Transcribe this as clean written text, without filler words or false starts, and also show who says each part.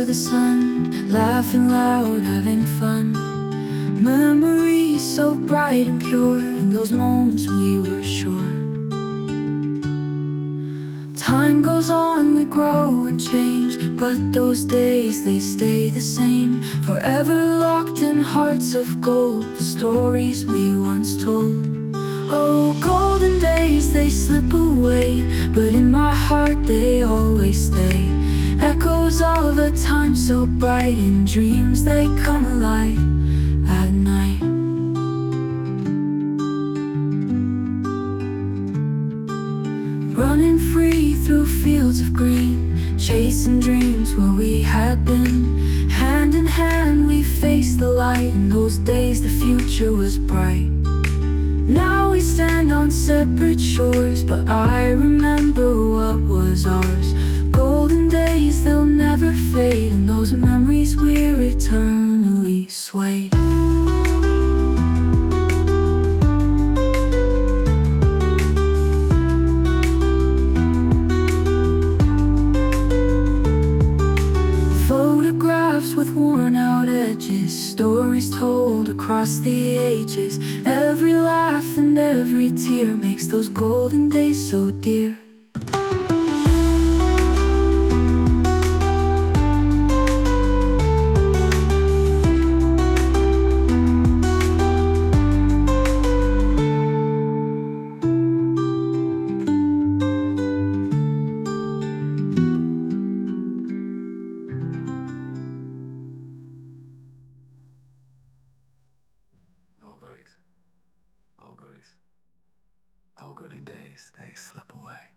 Speaker 1: the sun, laughing loud, having fun. Memories so bright and pure, in those moments we were sure. Time goes on, we grow and change, but those days, they stay the same. Forever locked in hearts of gold, the stories we once told. Oh, golden days, they slip away, but in my heart they always stay. Echoes of a time so bright, in dreams they come alive at night. Running free through fields of green, chasing dreams where we had been. Hand in hand we faced the light, in those days the future was bright. Now we stand on separate shores, but I remember what was ours. Golden days, they'll never fade, and those memories we're eternally swayed. Photographs with worn out edges, stories told across the ages. Every laugh and every tear makes those golden days so dear.
Speaker 2: All goodies, all goody days, they slip away.